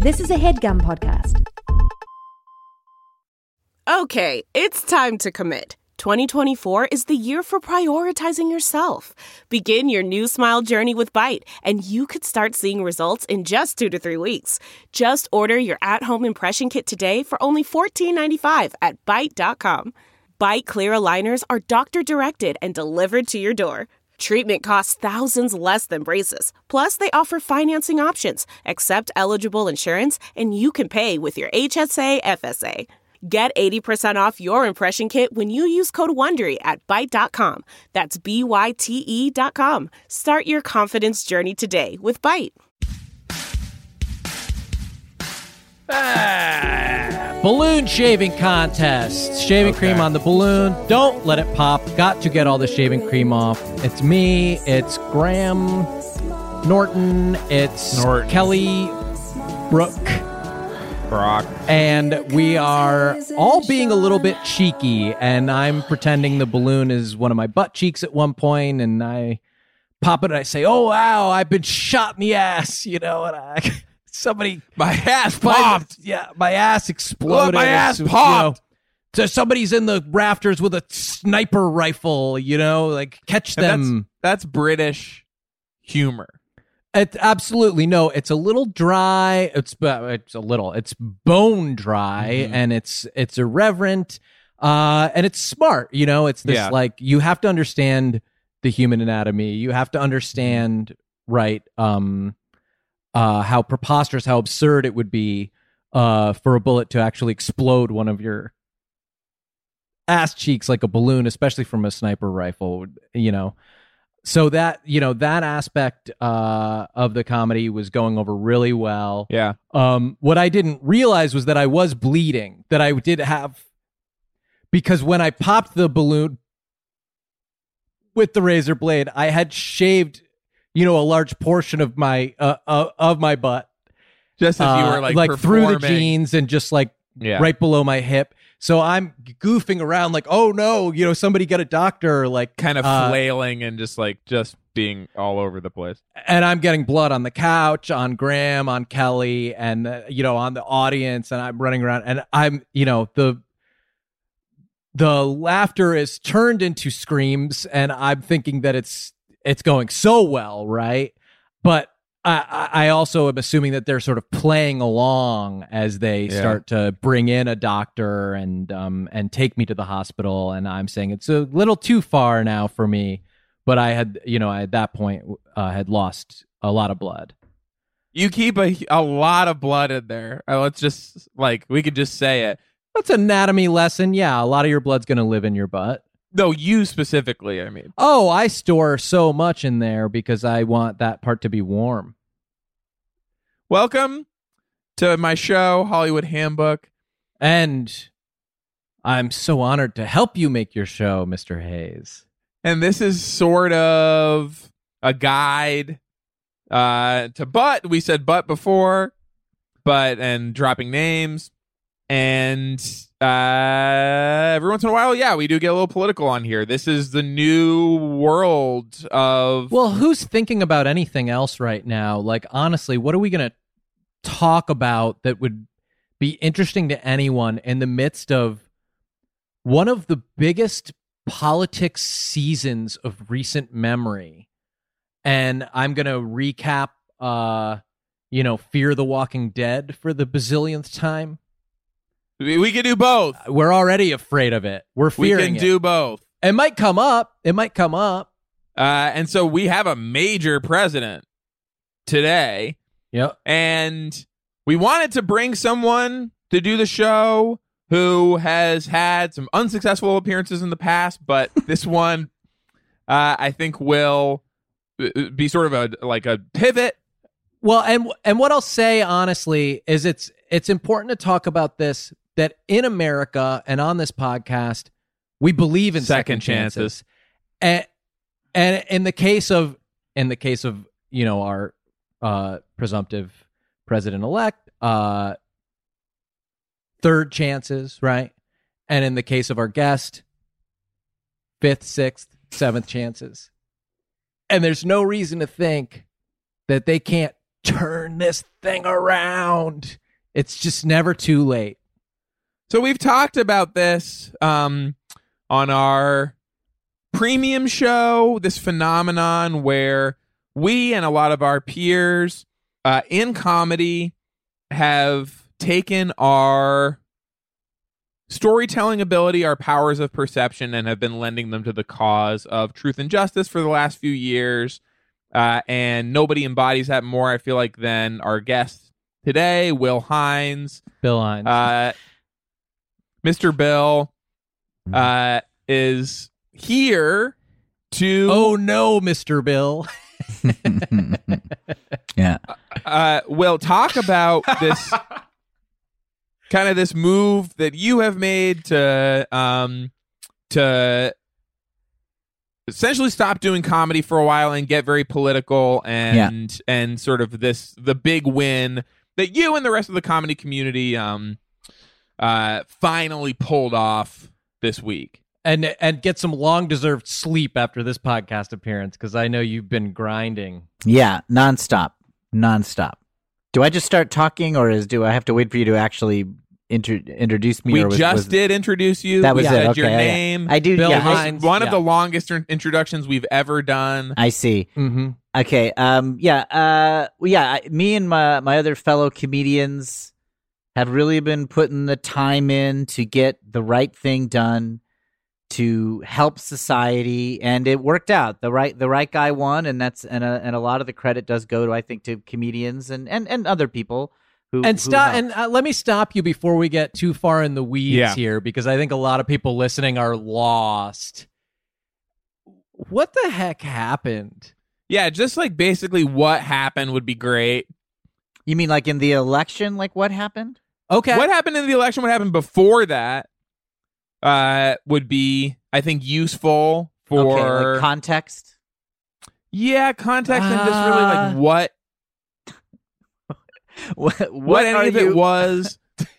This is a HeadGum podcast. Okay, it's time to commit. 2024 is the year for prioritizing yourself. Begin your new smile journey with Byte, and you could start seeing results in just 2 to 3 weeks. Just order your at-home impression kit today for only $14.95 at Byte.com. Byte Clear aligners are doctor-directed and delivered to your door. Treatment costs thousands less than braces. Plus, they offer financing options, accept eligible insurance, and you can pay with your HSA FSA. Get 80% off your impression kit when you use code WONDERY at Byte.com. That's BYTE.com. Start your confidence journey today with Byte. Balloon shaving contest. Shaving cream on the balloon. Don't let it pop. Got to get all the shaving cream off. It's me. It's Graham Norton. It's Kelly Brock. And we are all being a little bit cheeky, and I'm pretending the balloon is one of my butt cheeks at one point, and I pop it and I say, "Oh wow, I've been shot in the ass," and my ass popped. Yeah, my ass exploded. My ass popped. So somebody's in the rafters with a sniper rifle, catch them. That's British humor. Absolutely no. It's a little dry. It's bone dry, and it's irreverent, and it's smart. It's this you have to understand the human anatomy. You have to understand how preposterous, how absurd it would be for a bullet to actually explode one of your ass cheeks like a balloon, especially from a sniper rifle. So that aspect of the comedy was going over really well. Yeah. What I didn't realize was that I was bleeding, that I did have, because when I popped the balloon with the razor blade, I had shaved, a large portion of my butt. Just as you were like through the jeans and just right below my hip. So I'm goofing around like, oh no, somebody get a doctor, kind of flailing and just being all over the place. And I'm getting blood on the couch, on Graham, on Kelly, and on the audience, and I'm running around, and I'm the laughter is turned into screams, and I'm thinking that it's going so well, right? But I also am assuming that they're sort of playing along as they start to bring in a doctor and take me to the hospital. And I'm saying it's a little too far now for me, but I had, at that point had lost a lot of blood. You keep a lot of blood in there. Let's just we could just say it. That's an anatomy lesson. Yeah, a lot of your blood's going to live in your butt. No, you specifically, I mean. Oh, I store so much in there because I want that part to be warm. Welcome to my show, Hollywood Handbook. And I'm so honored to help you make your show, Mr. Hayes. And this is sort of a guide to butt. We said butt before, and dropping names. And every once in a while, we do get a little political on here. This is the new world of... Well, who's thinking about anything else right now? Honestly, what are we going to talk about that would be interesting to anyone in the midst of one of the biggest politics seasons of recent memory? And I'm going to recap, Fear the Walking Dead for the bazillionth time. We can do both. We're already afraid of it. We're fearing it. We can do both. It might come up. And so we have a major president today. Yep. And we wanted to bring someone to do the show who has had some unsuccessful appearances in the past, but this one I think will be sort of a pivot. Well, and what I'll say honestly is it's important to talk about this, that in America and on this podcast, we believe in second chances. And in the case of our presumptive president-elect, third chances, right? And in the case of our guest, fifth, sixth, seventh chances. And there's no reason to think that they can't turn this thing around. It's just never too late. So we've talked about this on our premium show, this phenomenon where we and a lot of our peers in comedy have taken our storytelling ability, our powers of perception, and have been lending them to the cause of truth and justice for the last few years. And nobody embodies that more, I feel like, than our guest today, Will Hines. Bill Hines. Mr. Bill is here to... Oh, no, Mr. Bill. Yeah. We'll talk about this kind of this move that you have made to essentially stop doing comedy for a while and get very political and sort of the big win that you and the rest of the comedy community finally pulled off this week. And get some long-deserved sleep after this podcast appearance, because I know you've been grinding. Yeah, nonstop. Do I just start talking, or do I have to wait for you to actually introduce me? We did introduce you. That was we it. said Okay, your name. I do. Bill Yeah, Hines. One of the longest introductions we've ever done. I see. Mm-hmm. Okay. Me and my other fellow comedians have really been putting the time in to get the right thing done, to help society, and it worked out. The right guy won, and a lot of the credit does go to, I think, to comedians and other people who And stop. helped. And let me stop you before we get too far in the weeds here, because I think a lot of people listening are lost. What the heck happened? Yeah, just like basically what happened would be great. You mean like in the election? Like what happened? Okay. What happened in the election? What happened before that? Would be, I think, useful for Okay, like context. Yeah, context and just really like what any of it was.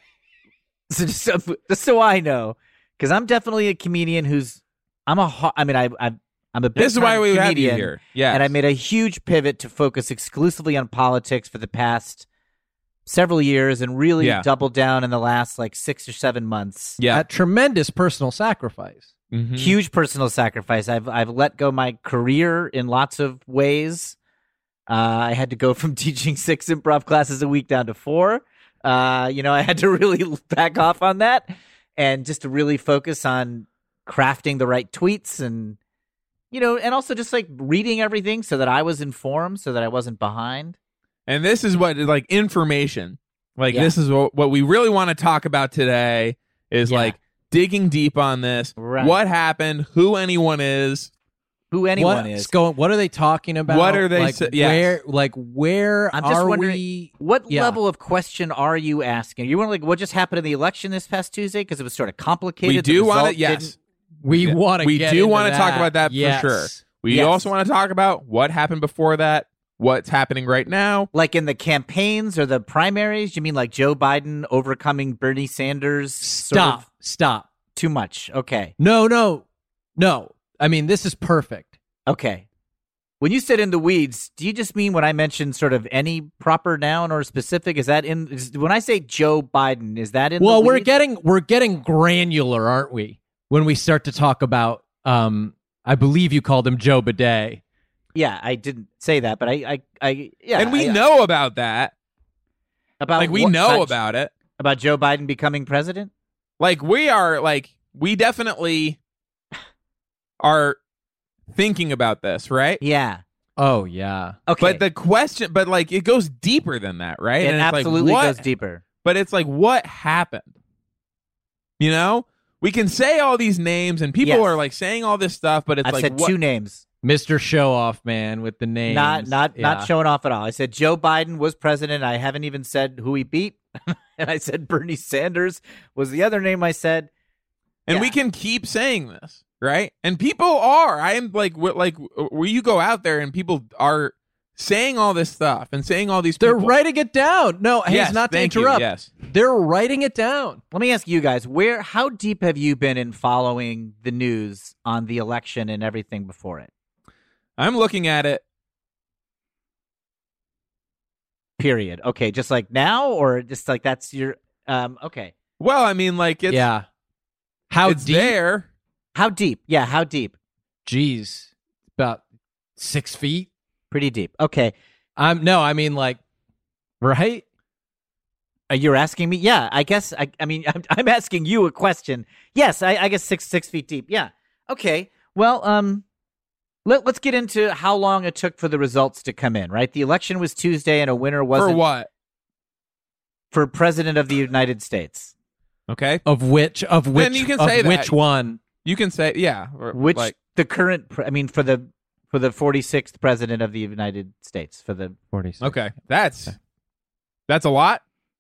So I know, because I'm definitely a comedian I'm a big This is why we have you comedian, here. Yeah, and I made a huge pivot to focus exclusively on politics for the past several years, and really doubled down in the last like 6 or 7 months. Yeah, A tremendous personal sacrifice. Mm-hmm. Huge personal sacrifice. I've let go my career in lots of ways. I had to go from teaching 6 improv classes a week down to 4. I had to really back off on that, and just to really focus on crafting the right tweets and also just like reading everything so that I was informed, so that I wasn't behind. And this is what, like, information. Like, this is what we really want to talk about today is, like, digging deep on this. Right. What happened, who anyone is. Who anyone is. What are they talking about? What are they where I'm just are wondering, we? what level of question are you asking? You want like what just happened in the election this past Tuesday? Because it was sort of complicated. We do want to, yes. We want to We get do into want to talk that. about that Yes. for sure. We also want to talk about what happened before that, what's happening right now. Like in the campaigns or the primaries? You mean like Joe Biden overcoming Bernie Sanders? Stop. Too much. Okay. No. I mean, this is perfect. Okay. When you said in the weeds, do you just mean when I mentioned sort of any proper noun or specific? Is that when I say Joe Biden, is that in the weeds? we're getting granular, aren't we? When we start to talk about, I believe you called him Joe Bidet. Yeah, I didn't say that, but And we know about that. about Like, we what- know about it. about Joe Biden becoming president. Like, we definitely are thinking about this, right? Yeah. Oh yeah. Okay. But the question, like, it goes deeper than that, right? it And it's absolutely like, goes deeper. But it's like, what happened? We can say all these names, and people Yes. are like saying all this stuff, but it's I've like, said what? 2 names. Mr. Show Off Man with the names. Not showing off at all. I said Joe Biden was president. I haven't even said who he beat. And I said Bernie Sanders was the other name I said. And we can keep saying this, right? And people are. I am like where you go out there and people are saying all this stuff and saying all these. They're people. writing it down. No, Yes, not to thank you, interrupt. yes. They're writing it down. Let me ask you guys, how deep have you been in following the news on the election and everything before it? I'm looking at it period. Okay, just like now, or just like that's your okay. Well, I mean, like it's How it's deep? there. How deep? Yeah, how deep? Jeez, about 6 feet. Pretty deep. Okay. I mean like, right? You're asking me? Yeah, I guess. I mean, I'm asking you a question. Yes, I guess 6 feet deep. Yeah. Okay. Well, let's get into how long it took for the results to come in. Right. The election was Tuesday, and a winner wasn't For what? for president of the United States. Okay. Of which Then you can say that. which one? You can say, yeah. Or, Which like, the current? I mean, for the 46th president of the United States. For the 46. okay. That's a lot.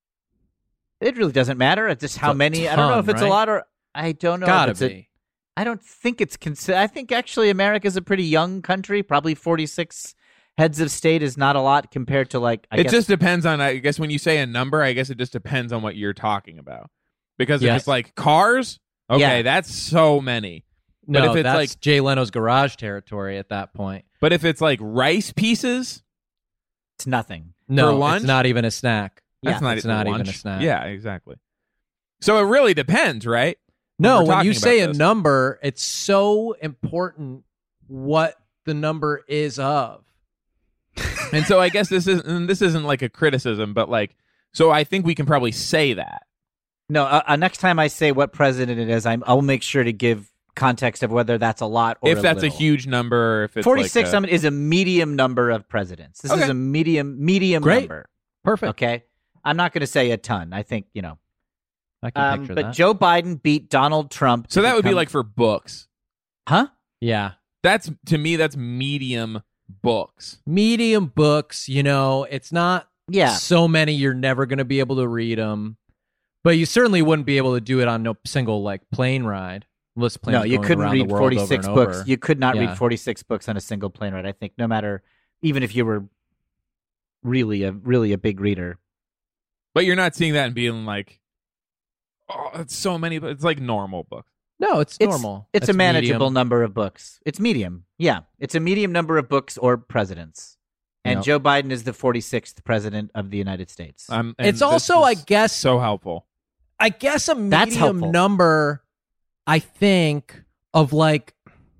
it really doesn't matter. It's just how It's a many. I don't know ton, if it's a right? lot or I don't know. Gotta if it's be. I don't think it's I think actually America's a pretty young country. Probably 46 heads of state is not a lot compared to like. I It guess, just depends on, I guess when you say a number, I guess it just depends on what you're talking about. Because if Yes. it's like cars, okay, Yeah. that's so many. No, But if it's that's like- Jay Leno's garage territory at that point. But if it's like rice pieces, it's nothing. No, For lunch? it's not even a snack. that's Yeah, not it's even not even lunch. a snack. Yeah, exactly. So it really depends, right? No, We're when you talking say about a this. number, it's so important what the number is of. And so I guess this isn't like a criticism, but like, so I think we can probably say that. No, next time I say what president it is, I'll make sure to give context of whether that's a lot or If that's little. a huge number, or if it's 46 like is a medium number of presidents. This is Okay. a medium Great. number. Perfect. Okay, I'm not going to say a ton. I think I can picture but that. Joe Biden beat Donald Trump. so to that would be become- like for books. huh? Yeah. That's, to me, that's medium books. Medium books, it's not Yeah. so many you're never going to be able to read them. But you certainly wouldn't be able to do it on no single like plane ride. Unless planes No, you going couldn't around read the world 46 over and books. over. You could not Yeah. read 46 books on a single plane ride. I think no matter, even if you were really a big reader. But you're not seeing that and being like, oh, it's so many. It's like normal books. No, it's normal. It's a manageable medium. number of books. It's medium. Yeah, it's a medium number of books or presidents. And Yep. Joe Biden is the 46th president of the United States. And It's this also, I is guess, so helpful. a That's medium helpful. number, I think, of like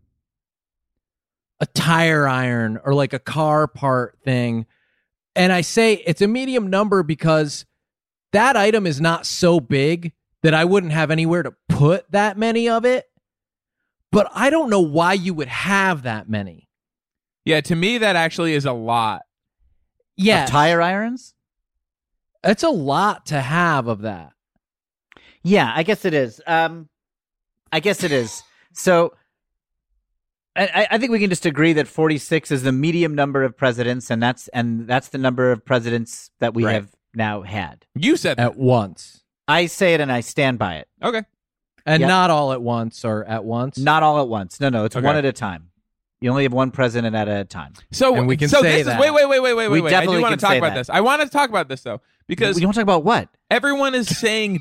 a tire iron or like a car part thing. And I say it's a medium number because that item is not so big that I wouldn't have anywhere to put that many of it. But I don't know why you would have that many. Yeah, to me, that actually is a lot. Yeah, Of tire irons? it's a lot to have of that. Yeah, I guess it is. So I think we can just agree that 46 is the medium number of presidents, and that's the number of presidents that we Right. have now had. You said that. At once. I say it and I stand by it. Okay. And Yep. not all at once or at once. Not all at once. No, it's Okay. one at a time. You only have one president at a time. So And we can so say this that. is wait. We I definitely do want can to talk say about that. this. I want to talk about this though because You want to talk about what? everyone is saying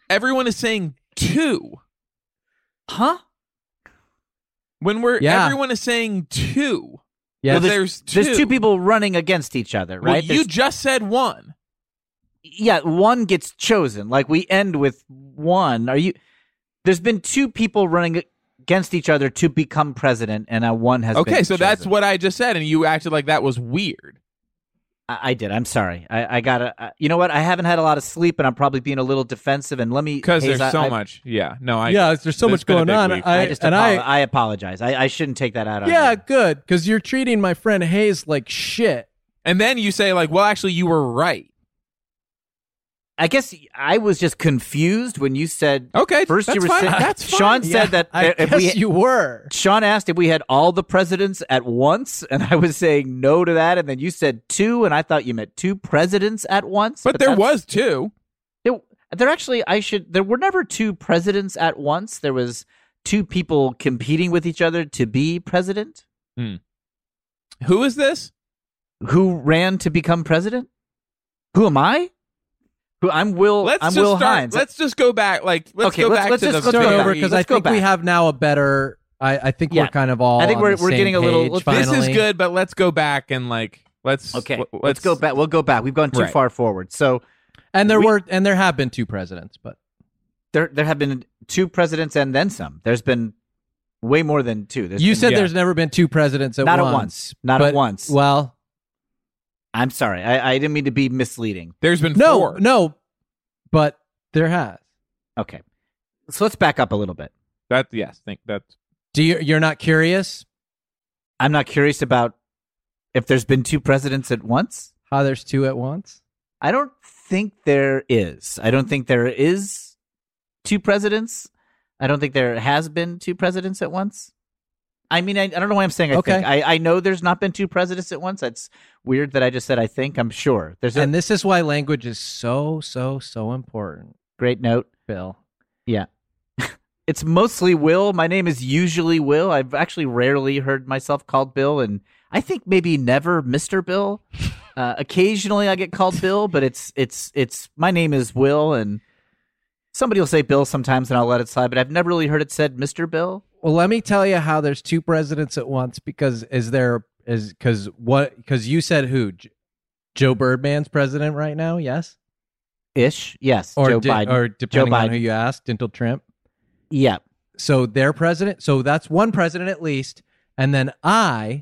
two. Huh? When Yeah. everyone is saying two. Yeah, Well, there's two people running against each other, Well, right? you There's- just said one. yeah, one gets chosen. Like we end with one. There's been two people running against each other to become president, and one has been Okay, so that's chosen. what I just said, and you acted like that was weird. I did. I'm sorry. I gotta. You know what? I haven't had a lot of sleep, and I'm probably being a little defensive. And let me Because Hayes, there's so I- much. Yeah. No, there's so it's much been a going big on. week. I apologize. I shouldn't take that out on Yeah, you. good, because you're treating my friend Hayes like shit. And then you say like, well, actually, you were right. I guess I was just confused when you said. Okay, First, that's you were fine. saying That's fine. Sean said that I if guess we. you were. Sean asked if we had all the presidents at once, and I was saying no to that. And then you said two, and I thought you meant two presidents at once. But there that's- was two. There actually, there were never two presidents at once. There was two people competing with each other to be president. Who is this? Who ran to become president? Who am I? Who I'm Will. I'm just Will start. Hines. Let's just go back. Like, let's Okay, go let's- back let's to just the go Start back. over because I Let's go think we back. have now a better. I think Yeah. we're kind of all. I think on we're the same getting a little- page, let's- This is finally. good, but let's go back and like Let's go back. We'll go back. We've gone too far forward. So, and there have been 2 presidents, but there have been 2 presidents and then some. There's been way more than 2. There's never been 2 presidents Not at once. Not at once. Well, I'm sorry. I didn't mean to be misleading. There's been 4. No, but there has. Okay. So let's back up a little bit. Think that's. You're not curious? I'm not curious about if there's been 2 presidents at once. How there's 2 at once? I don't think there is. I don't think there is 2 presidents. I don't think there has been 2 presidents at once. I mean, I don't know why I'm saying I think. I know there's not been 2 presidents at once. That's weird that I just said I think. I'm sure. And this is why language is so important. Great note. Bill. Yeah. It's mostly Will. My name is usually Will. I've actually rarely heard myself called Bill, and I think maybe never Mr. Bill. Occasionally I get called Bill, but it's my name is Will, and somebody will say Bill sometimes, and I'll let it slide, but I've never really heard it said Mr. Bill. Well, let me tell you how there's 2 presidents at once, because you said who? Joe Birdman's president right now, yes? Ish, yes. Or Joe Biden. Or depending Joe Biden. on who you ask, Dintle Trimp. Yeah. So their president, so that's 1 president at least, and then I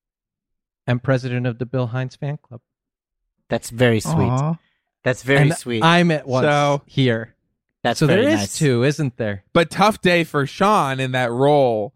am president of the Bill Hines fan club. That's very sweet. Aww. That's very sweet. I'm at once here. That's so very there is nice. 2, isn't there? But tough day for Sean in that role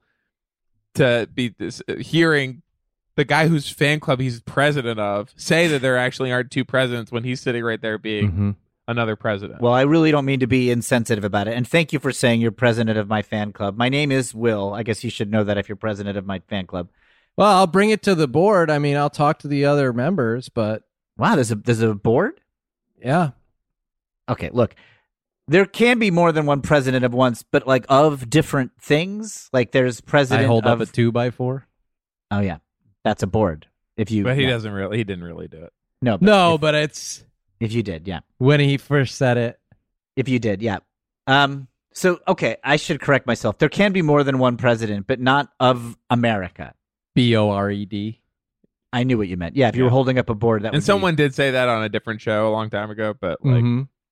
to be hearing the guy whose fan club he's president of say that there actually aren't 2 presidents when he's sitting right there being another president. Well, I really don't mean to be insensitive about it. And thank you for saying you're president of my fan club. My name is Will. I guess you should know that if you're president of my fan club. Well, I'll bring it to the board. I mean, I'll talk to the other members, but wow, there's a board? Yeah. Okay, look. There can be more than 1 president at once, but like of different things. Like there's president. I hold of... up a 2x4. Oh yeah, that's a board. But he doesn't really. He didn't really do it. No, but it's if you did, yeah. When he first said it. If you did, yeah. So okay, I should correct myself. There can be more than 1 president, but not of America. BORED. I knew what you meant. Yeah, if you were holding up a board, that. And someone did say that on a different show a long time ago, but like,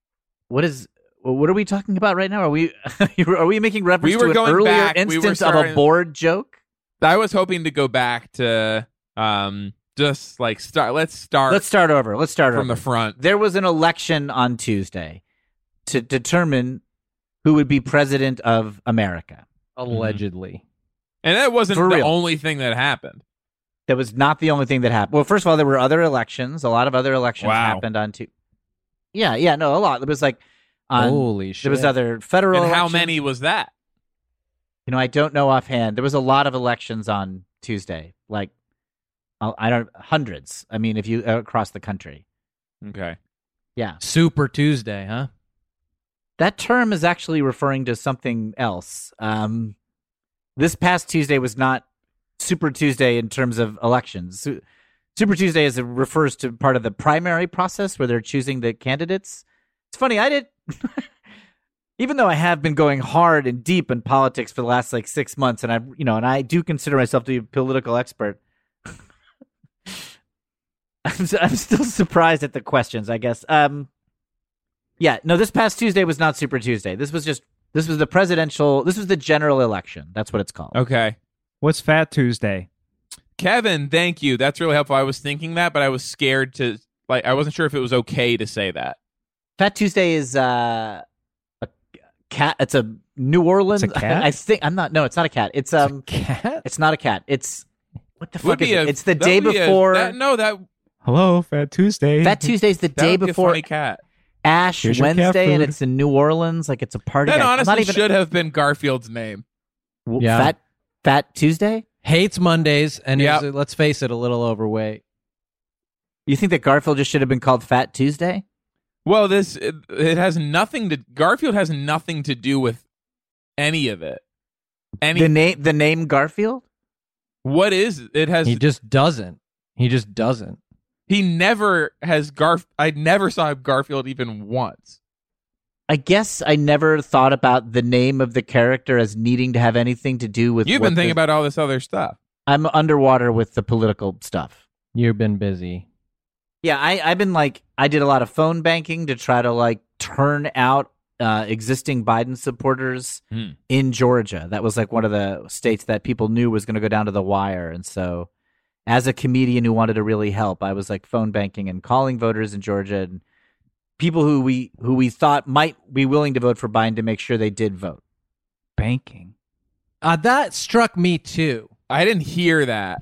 what are we talking about right now? Are we making reference to an earlier instance of a board joke? I was hoping to go back to just like start. Let's start over from the front. There was an election on Tuesday to determine who would be president of America. Allegedly. And that wasn't the only thing that happened. That was not the only thing that happened. Well, first of all, there were other elections. A lot of other elections happened on Tuesday. Yeah, no, a lot. There was like holy shit. There was other federal And how elections. many was that? You know, I don't know offhand. There was a lot of elections on Tuesday. Like hundreds. I mean, if you across the country. Okay. Yeah. Super Tuesday, huh? That term is actually referring to something else. This past Tuesday was not Super Tuesday in terms of elections. Super Tuesday refers to part of the primary process where they're choosing the candidates. It's funny, even though I have been going hard and deep in politics for the last like 6 months, and I do consider myself to be a political expert. I'm still surprised at the questions, I guess. Yeah, no, this past Tuesday was not Super Tuesday. This was the general election. That's what it's called. Okay. What's Fat Tuesday? Kevin, thank you. That's really helpful. I was thinking that, but I was scared to, I wasn't sure if it was okay to say that. Fat Tuesday is a cat. It's a New Orleans. It's a cat? I think I'm not. No, it's not a cat. It's a cat? It's not a cat. It's what the Would fuck is be it? It's the day before. Hello, Fat Tuesday. Fat Tuesday's the day would be a before funny cat. Ash Here's your cat Wednesday, and food. it's in New Orleans. Like it's a party. That I'm not honestly even, should have been Garfield's name. Yeah. Fat Tuesday. Hates Mondays, and Yep. is, let's face it, a little overweight. You think that Garfield just should have been called Fat Tuesday? Well, it has nothing to. Garfield has nothing to do with any of it. The name Garfield. What is it? Has He just doesn't. he never has I never saw Garfield even once. I guess I never thought about the name of the character as needing to have anything to do with. You've been thinking about all this other stuff. I'm underwater with the political stuff. You've been busy. Yeah, I've been I did a lot of phone banking to try to turn out existing Biden supporters in Georgia. That was one of the states that people knew was going to go down to the wire. And so as a comedian who wanted to really help, I was phone banking and calling voters in Georgia and people who we thought might be willing to vote for Biden to make sure they did vote. Banking. That struck me too. I didn't hear that.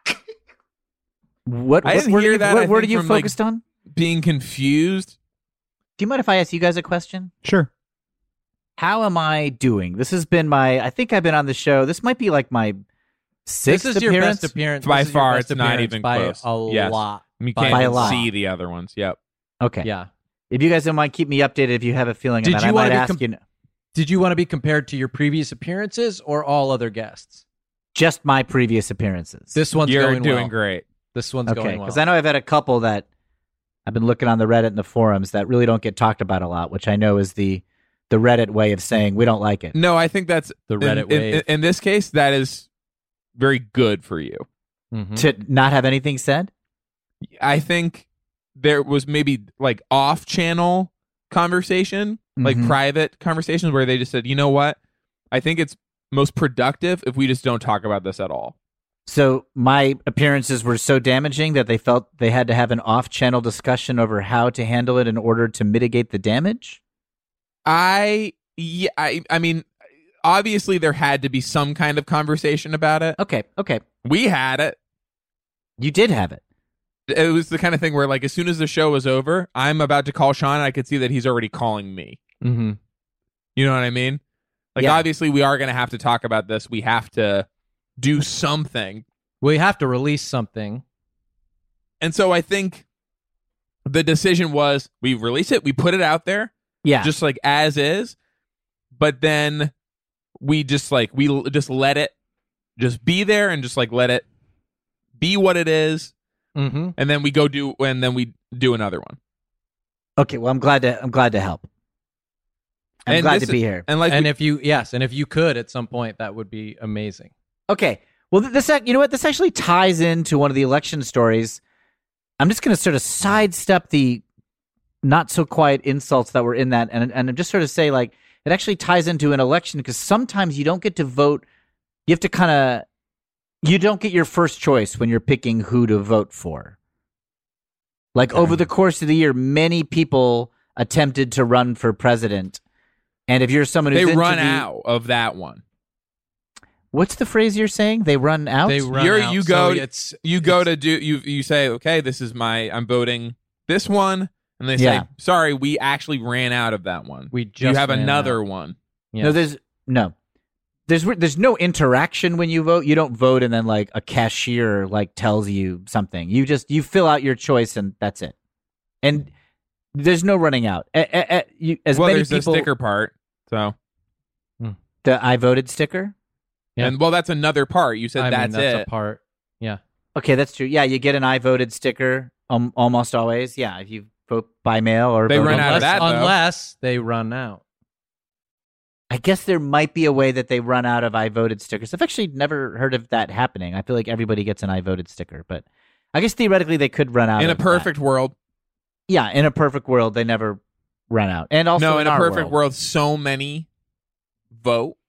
What I didn't word hear are you, that, What I word are think, you from, focused on? Being confused. Do you mind if I ask you guys a question? Sure. How am I doing? This has been I think I've been on the show. This might be my sixth This is your appearance. best appearance. By This is your far, best it's not appearance even by close. a Yes. lot. You By can't a even lot. see the other ones. Yep. Okay. Yeah. If you guys don't mind, keep me updated if you have a feeling on Did that. you I wanna might be ask you Did you want to be compared to your previous appearances or all other guests? just my previous appearances. This one's You're going doing well. great. This one's okay, going well. because I know I've had a couple that I've been looking on the Reddit and the forums that really don't get talked about a lot, which I know is the Reddit way of saying we don't like it. No, I think that's The Reddit wave. In this case, that is very good for you. Mhm. To not have anything said? I think there was maybe off-channel conversation, Mhm. private conversations where they just said, you know what? I think it's most productive if we just don't talk about this at all. So my appearances were so damaging that they felt they had to have an off-channel discussion over how to handle it in order to mitigate the damage? I mean, obviously there had to be some kind of conversation about it. Okay. We had it. You did have it. It was the kind of thing where, as soon as the show was over, I'm about to call Sean, and I could see that he's already calling me. Mhm. You know what I mean? Yeah. Obviously, we are going to have to talk about this. We have to do something. We have to release something. And so I think the decision was we release it, we put it out there, Yeah. just as is, but then we just we just let it just be there and just let it be what it is. Mm-hmm. And then we do another one. Okay, well I'm glad to help. I'm And glad this to be is- here. And And if you could at some point, that would be amazing. Okay. Well, you know what? This actually ties into one of the election stories. I'm just going to sort of sidestep the not so quiet insults that were in that, and just sort of say it actually ties into an election because sometimes you don't get to vote. You have to you don't get your first choice when you're picking who to vote for. Over the course of the year, many people attempted to run for president, and if you're someone who's they into run out of that one. What's the phrase you're saying? They run out. They run You're- out, you so go- You go to do you say, okay, this is I'm voting this one, and they say, Yeah. sorry, we actually ran out of that one. We You just have ran another out. one. Yes. There's no interaction when you vote. You don't vote and then a cashier tells you something. You fill out your choice and that's it. And there's no running out. As Well, many there's the people, sticker part. So, the I voted sticker. Yeah. and that's another part. You said I mean, that's that's it. a part. Yeah. Okay, that's true. Yeah, you get an I voted sticker almost always. Yeah, if you vote by mail or They vote run in out of person. that, though. Unless they run out. I guess there might be a way that they run out of I voted stickers. I've actually never heard of that happening. I feel like everybody gets an I voted sticker, but I guess theoretically they could run out In a of that. perfect world. Yeah, in a perfect world, they never run out. And also, No, in a our perfect world, so many vote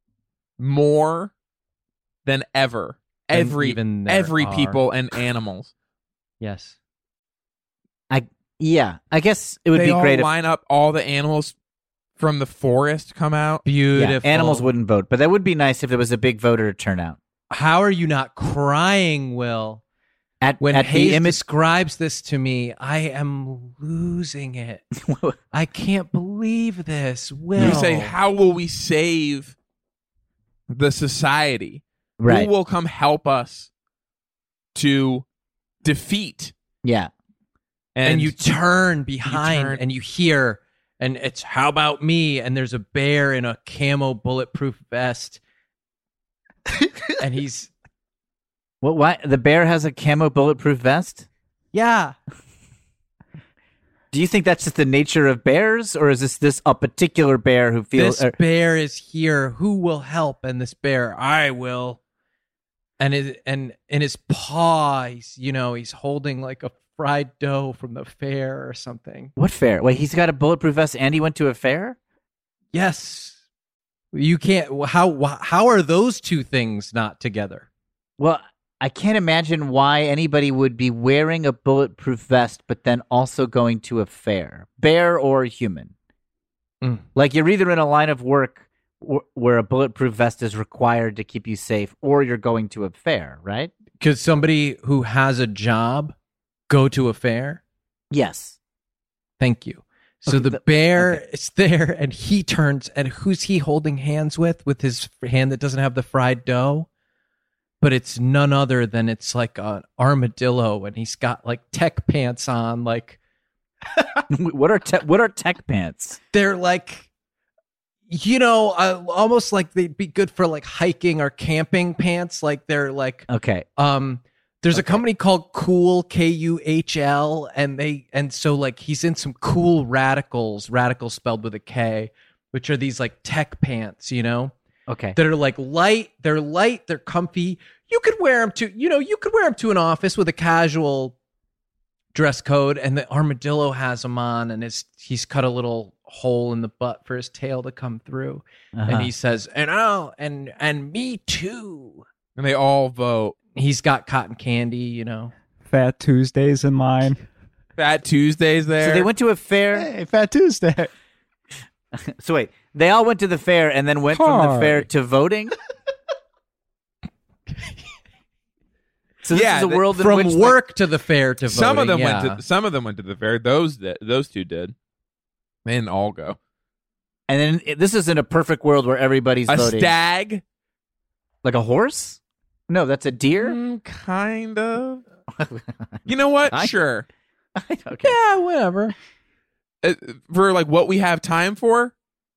more than ever. Than Every even there are. people and animals. Yes. yeah, I guess it would They be all great if line up. All the animals from the forest come out. Beautiful. animals wouldn't vote, but that would be nice if there was a big voter turnout. How are you not crying, Will? When At Hayes the image, describes this to me, I am losing it. I can't believe this. Will. You say, how will we save the society? right? Who will come help us to defeat? Yeah, and you turn behind turn- and you hear, and it's how about me? And there's a bear in a camo bulletproof vest, and he's Why the bear has a camo bulletproof vest? yeah. Do you think that's just the nature of bears, or is this a particular bear who feels? This bear is here. Who will help? And this bear, I will. And in his paw, he's holding like a fried dough from the fair or something. What fair? Wait, he's got a bulletproof vest and he went to a fair? Yes. You can't. How are those two things not together? Well, I can't imagine why anybody would be wearing a bulletproof vest but then also going to a fair, bear or human. Like you're either in a line of work where a bulletproof vest is required to keep you safe, or you're going to a fair, right? Could somebody who has a job go to a fair? Yes. Thank you. So Okay, the bear is there, and he turns, and who's he holding hands with his hand that doesn't have the fried dough? But it's none other than it's like an armadillo, and he's got like tech pants on, like What are tech pants? they're like, almost like they'd be good for like hiking or camping pants. Like they're like, Okay. there's a company called Cool, Kuhl, and so like he's in some Cool Radicals spelled with a K, which are these like tech pants, Okay. that are like light, they're comfy. You could wear them to an office with a casual dress code, and the armadillo has them on, and he's cut a little hole in the butt for his tail to come through, and he says, and me too. And they all vote. He's got cotton candy, Fat Tuesday's in mine. Fat Tuesday's there. So they went to a fair. Hey, Fat Tuesday. So wait, they all went to the fair and then went from the fair to voting? So this is a world in from which work to the fair to voting. Some of them yeah. Some of them went to the fair. Those two did. They didn't all go. and then this isn't a perfect world where everybody's A voting. stag? Like a horse? No, that's a deer? Kind of. You know what? Sure. Okay. Yeah, whatever. For like what we have time for,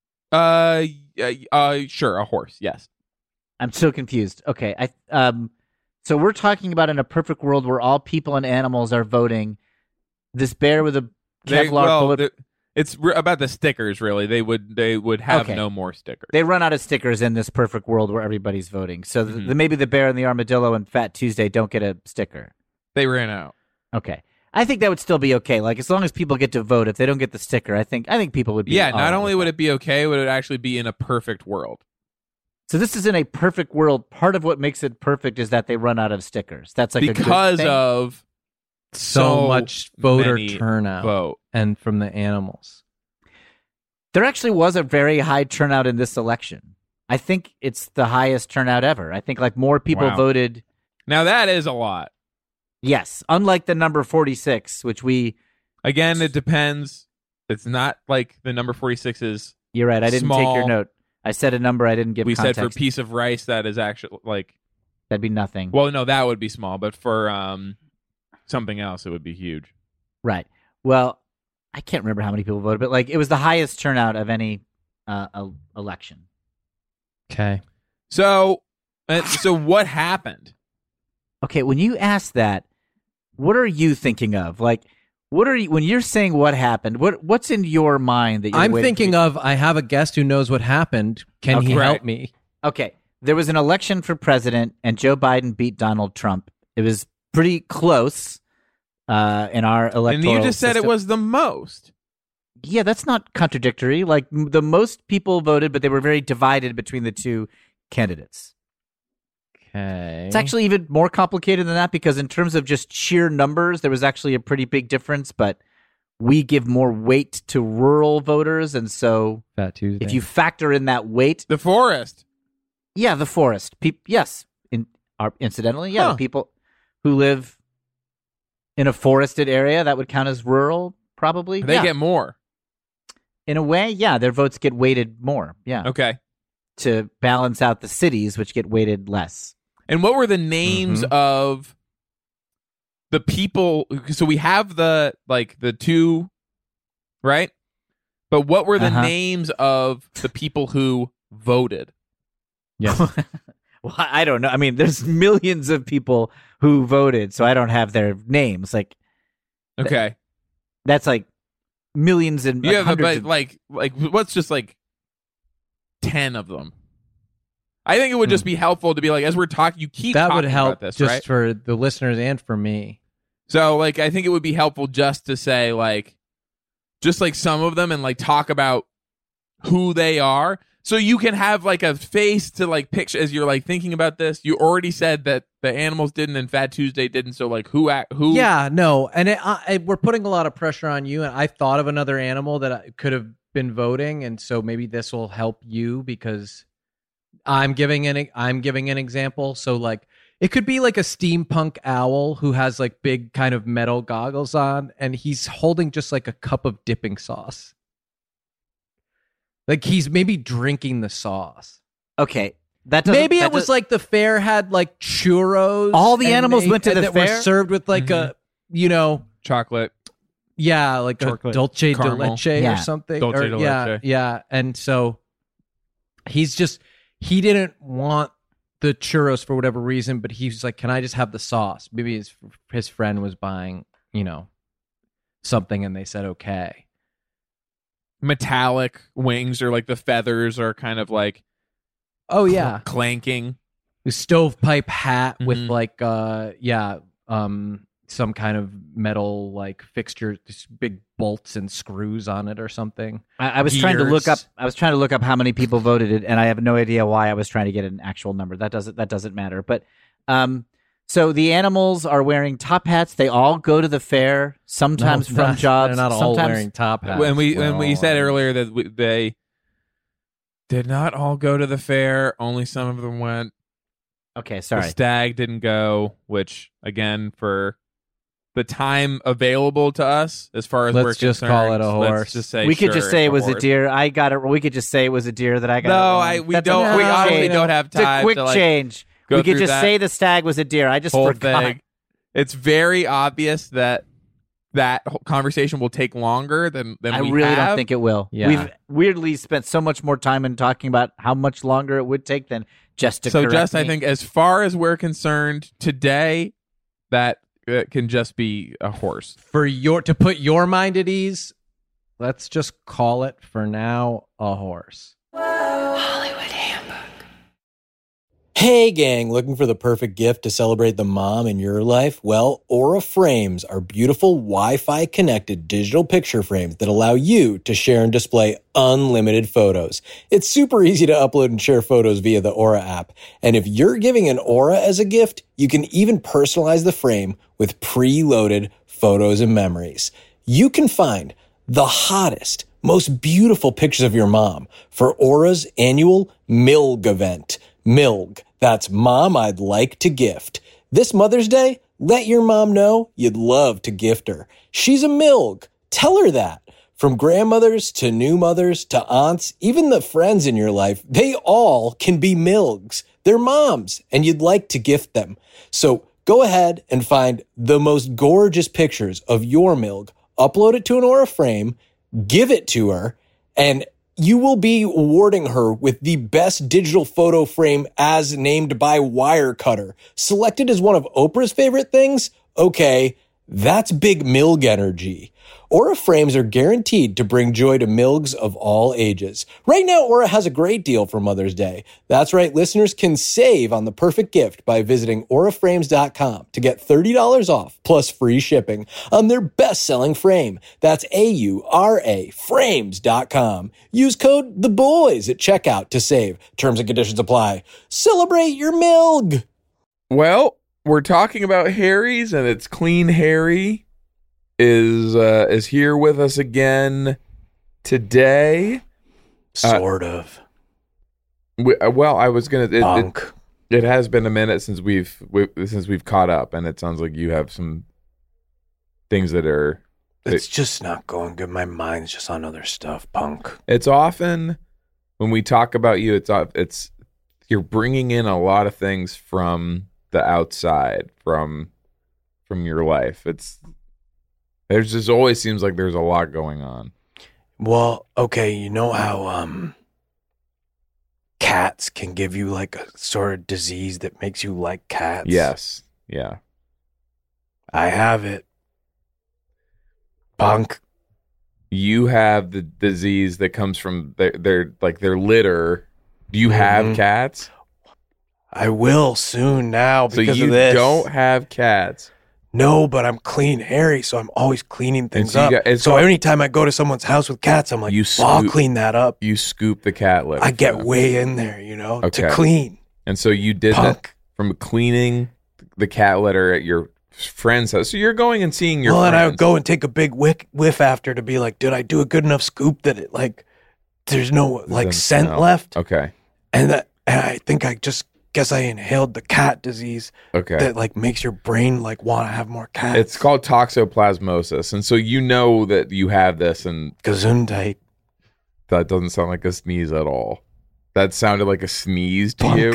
sure, a horse. Yes. I'm so confused. Okay. So we're talking about in a perfect world where all people and animals are voting. This bear with a Kevlar bullet. It's about the stickers. Really, they would have Okay. no more stickers. They run out of stickers in this perfect world where everybody's voting. So maybe the bear and the armadillo and Fat Tuesday don't get a sticker. They ran out. Okay. I think that would still be okay. Like as long as people get to vote, if they don't get the sticker, I think people would be. Yeah. all Not right only with would that. it be okay, would it actually be in a perfect world? So this is in a perfect world. Part of what makes it perfect is that they run out of stickers. That's like Because a good thing. of So much voter many turnout vote. and from the animals. There actually was a very high turnout in this election. I think it's the highest turnout ever. I think like more people Wow. voted. Now that is a lot. Yes, unlike the number 46, which Again, it depends. It's not like the number 46 is. you're right. I didn't take your Small. note. I said a number. I didn't give We context. said for piece of rice that is actually like. That'd be nothing. Well, no, that would be small, but for something else, it would be huge. Right. Well, I can't remember how many people voted, but like it was the highest turnout of any election. Okay. So what happened? Okay, when you ask that, what are you thinking of? Like, what are you when you're saying what happened? What's in your mind that you're I'm waiting thinking of, I have a guest who knows what happened. Can he Okay. help me? Okay, there was an election for president, and Joe Biden beat Donald Trump. It was pretty close in our electoral. And you just said it system. was the most. Yeah, that's not contradictory. Like the most people voted, but they were very divided between the two candidates. Okay. It's actually even more complicated than that because in terms of just sheer numbers, there was actually a pretty big difference, but we give more weight to rural voters. And so Fat Tuesday. if you factor in that weight, The forest. yeah, the forest. Yes. Incidentally, yeah, Huh. the people who live in a forested area, that would count as rural, probably. They Yeah. get more. In a way, yeah, their votes get weighted more. Yeah. Okay. To balance out the cities, which get weighted less. And what were the names of the people? So we have the two, right? But what were the names of the people who voted? Yes. Well, I don't know. I mean, there's millions of people who voted, so I don't have their names. Like, Okay. that's like millions and Yeah, hundreds but of- like what's just like 10 of them? I think it would just be helpful to be like, as we're talking, you keep that talking would help about this, just right? for the listeners and for me. So, like, I think it would be helpful just to say, like, just like some of them and like talk about who they are. So you can have like a face to like picture as you're like thinking about this. You already said that the animals didn't and Fat Tuesday didn't. So like who? Yeah, no. And we're putting a lot of pressure on you. And I thought of another animal that could have been voting. And so maybe this will help you because I'm giving an example. So like it could be like a steampunk owl who has like big kind of metal goggles on. And he's holding just like a cup of dipping sauce. Like he's maybe drinking the sauce. Okay. Maybe it was like the fair had like churros. All the animals went to the that fair? were served with like a, chocolate. Yeah, like Chocolate. a dulce de Caramel. leche Yeah. or something. Dulce de leche. Yeah. And so he didn't want the churros for whatever reason, but he was like, can I just have the sauce? Maybe his friend was buying, something and they said, okay. Metallic wings or like the feathers are kind of like Oh yeah. clanking. The stovepipe hat with Mhm. like some kind of metal like fixture, just big bolts and screws on it or something. I was trying to look up. Gears. I was trying to look up how many people voted it, and I have no idea why I was trying to get an actual number. That doesn't matter. But so the animals are wearing top hats. They all go to the fair. Sometimes from jobs. They're not all sometimes wearing top hats. When we Well, said earlier that they did not all go to the fair, only some of them went. Okay, The sorry. stag didn't go, which again for the time available to us, as far as Let's we're just concerned, call it a let's horse. just say We could just sure, say it it's was a horse. deer. I got it. We could just say it was a deer that I got. No, it wrong. we That's don't. a We quick honestly change. don't have It's a time quick to like change. go We could through just that say the stag was a deer. I just whole forgot. thing. It's very obvious that whole conversation will take longer than I we really have. don't think it will. Yeah. We've weirdly spent so much more time in talking about how much longer it would take than just to So correct just me. I think as far as we're concerned today, that can just be a horse. to put your mind at ease, let's just call it for now a horse. Hey gang, looking for the perfect gift to celebrate the mom in your life? Well, Aura Frames are beautiful Wi-Fi connected digital picture frames that allow you to share and display unlimited photos. It's super easy to upload and share photos via the Aura app. And if you're giving an Aura as a gift, you can even personalize the frame with preloaded photos and memories. You can find the hottest, most beautiful pictures of your mom for Aura's annual MILG event. MILG. That's Mom I'd Like to Gift. This Mother's Day, let your mom know you'd love to gift her. She's a MILG. Tell her that. From grandmothers to new mothers to aunts, even the friends in your life, they all can be MILGs. They're moms, and you'd like to gift them. So go ahead and find the most gorgeous pictures of your MILG, upload it to an Aura frame, give it to her, and you will be awarding her with the best digital photo frame as named by Wirecutter. Selected as one of Oprah's favorite things? Okay, that's big MILG energy. Aura frames are guaranteed to bring joy to MILGs of all ages. Right now, Aura has a great deal for Mother's Day. That's right, listeners can save on the perfect gift by visiting auraframes.com to get $30 off plus free shipping on their best-selling frame. That's AURA frames.com. Use code THEBOYS at checkout to save. Terms and conditions apply. Celebrate your MILG! Well, we're talking about Harry's, and it's Clean Harry is here with us again today. Sort of. Well, I was gonna. Bunk. It has been a minute since we've caught up, and it sounds like you have some things that are. It's just not going good. My mind's just on other stuff, punk. It's often when we talk about you, it's you're bringing in a lot of things from the outside, from your life. There's just always seems like there's a lot going on. Well, okay, you know how cats can give you like a sort of disease that makes you like cats? Yes. Yeah. I have it. Punk. You have the disease that comes from their litter. Do you have cats? I will soon now So because you of this. don't have cats, No, but I'm clean Harry, so I'm always cleaning things so you up. got- it's So called- anytime I go to someone's house with cats, I'm like, I'll clean that up. You scoop the cat litter. I get for them. way in there, Okay. to clean. And so you did Punk. that from cleaning the cat litter at your friend's house. So you're going and seeing your Well, and I friends. would go and take a big whiff after to be like, did I do a good enough scoop that it there's no Doesn't scent smell. left? Okay. And I think I just guess I inhaled the cat disease Okay. that makes your brain want to have more cats. It's called toxoplasmosis. And so you know that you have this, and Gesundheit. that doesn't sound like a sneeze at all. That sounded like a sneeze to you.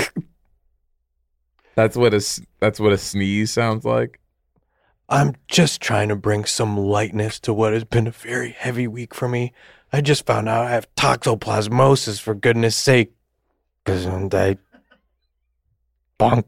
That's what a sneeze sounds like. I'm just trying to bring some lightness to what has been a very heavy week for me. I just found out I have toxoplasmosis, for goodness sake. Gesundheit. Bonk.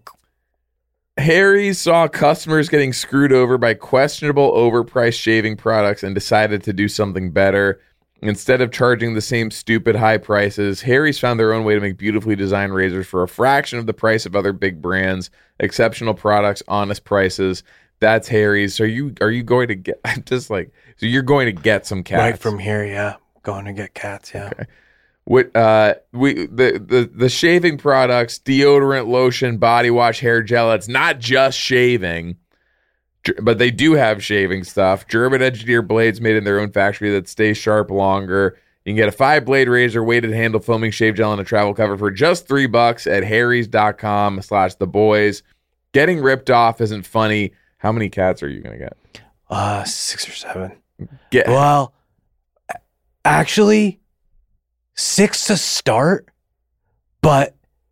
Harry saw customers getting screwed over by questionable overpriced shaving products and decided to do something better. Instead of charging the same stupid high prices, Harry's found their own way to make beautifully designed razors for a fraction of the price of other big brands. Exceptional products, honest prices. That's Harry's. So are you going to get? I'm just like, so you're going to get some cats Right from here, yeah. Going to get cats, yeah. Okay. What the shaving products, deodorant, lotion, body wash, hair gel. It's not just shaving, but they do have shaving stuff. German engineered blades made in their own factory that stay sharp longer. You can get a 5-blade razor, weighted handle, foaming shave gel, and a travel cover for just $3 at harrys.com/theboys. Getting ripped off isn't funny. How many cats are you going to get? 6 or 7. Get Well, actually, 6 to start, but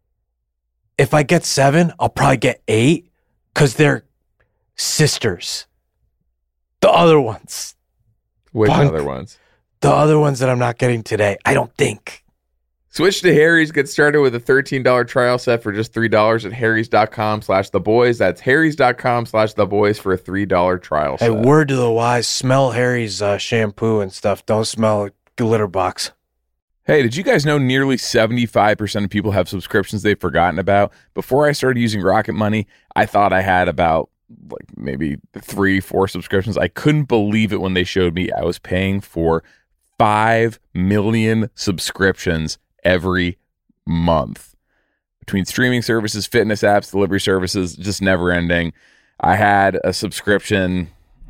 if I get 7, I'll probably get 8 because they're sisters. The other ones. which Punk. other ones? The other ones that I'm not getting today, I don't think. Switch to Harry's. Get started with a $13 trial set for just $3 at harrys.com/theboys. That's harrys.com/theboys for a $3 trial Hey, set. word to the wise, smell Harry's shampoo and stuff. Don't smell a litter box. Hey, did you guys know nearly 75% of people have subscriptions they've forgotten about? Before I started using Rocket Money, I thought I had about maybe 3-4 subscriptions. I couldn't believe it when they showed me I was paying for 5 million subscriptions every month. Between streaming services, fitness apps, delivery services, just never ending. I had a subscription.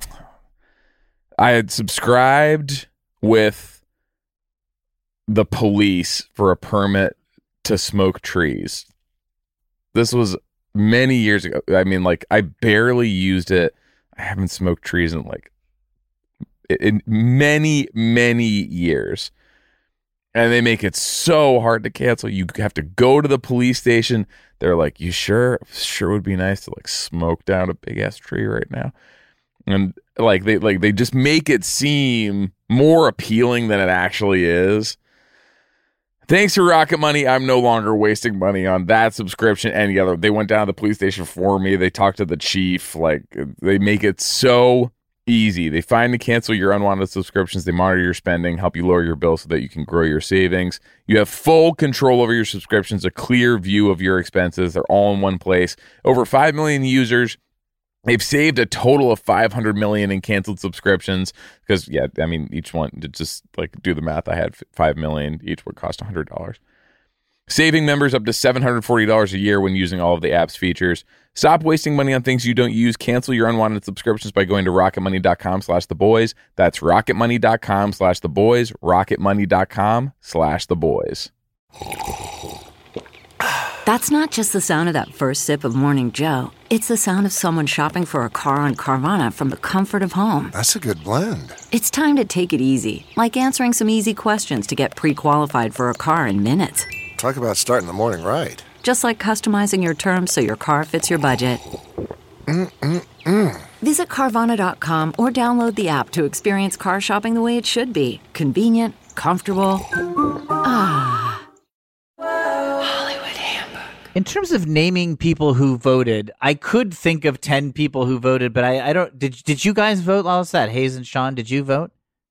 I had subscribed with the police for a permit to smoke trees. This was many years ago. I mean, I barely used it. I haven't smoked trees in many, many years. And they make it so hard to cancel. You have to go to the police station. They're like, "You sure? Sure would be nice to smoke down a big ass tree right now." And they just make it seem more appealing than it actually is. Thanks to Rocket Money, I'm no longer wasting money on that subscription. Any other, they went down to the police station for me. They talked to the chief. They make it so easy. They find and cancel your unwanted subscriptions. They monitor your spending, help you lower your bill so that you can grow your savings. You have full control over your subscriptions, a clear view of your expenses. They're all in one place. Over 5 million users. They've saved a total of 500 million in canceled subscriptions because, each one, just do the math. I had 5 million. Each would cost $100. Saving members up to $740 a year when using all of the app's features. Stop wasting money on things you don't use. Cancel your unwanted subscriptions by going to rocketmoney.com/theboys. That's rocketmoney.com/theboys. rocketmoney.com/theboys. That's not just the sound of that first sip of Morning Joe. It's the sound of someone shopping for a car on Carvana from the comfort of home. That's a good blend. It's time to take it easy, like answering some easy questions to get pre-qualified for a car in minutes. Talk about starting the morning right. Just like customizing your terms so your car fits your budget. Visit Carvana.com or download the app to experience car shopping the way it should be. Convenient, comfortable. In terms of naming people who voted, I could think of 10 people who voted, but I don't. Did you guys vote? All of that, Hayes and Sean, did you vote?